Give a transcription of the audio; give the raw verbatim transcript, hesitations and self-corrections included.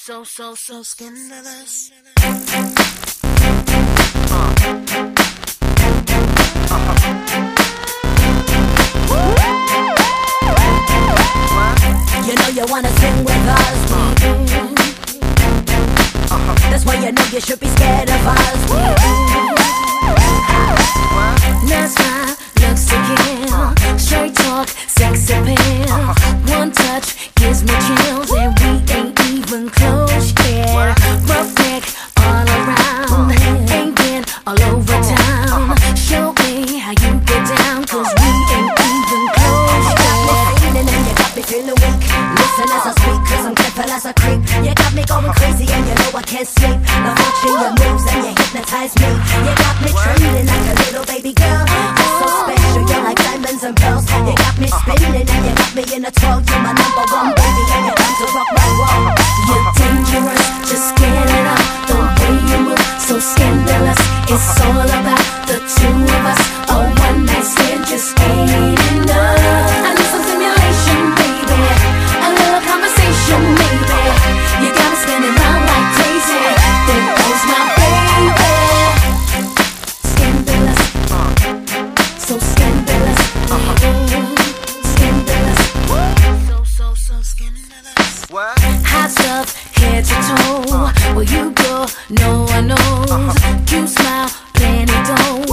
so, so, so scandalous. You know you wanna sing with us. Mm-hmm. That's why you know you should be scared of us. Mm-hmm. That's my looks to kill. Straight talk, sex appeal. One touch gives me chills, and we ain't even close yet. Rough neck all around, ain't been all over town. Show me how you get down, cause we ain't even close yet. You got me feeling and you got me feeling weak. Listen as I speak, cause I'm careful as I creep. You got me going crazy and you know I can't sleep. The watching your moves and you hypnotize me. You got me trembling like a little baby girl. You're so special, you're like diamonds and pearls. You got me spinning and you got me in a twirl. You're my number one baby and you're time to rock my world. You're dangerous, just get it up. The way you move, so scandalous. It's all about the two of us. A one night stand just ain't enough. I need some stimulation, baby. A little conversation, maybe. You got me spinning round like crazy. There goes my baby. Scandalous, so scandalous. Scandalous, So, so, so scandalous. What? hot stuff, head to toe. Where you go, no one knows. Cute smile, plenty dough.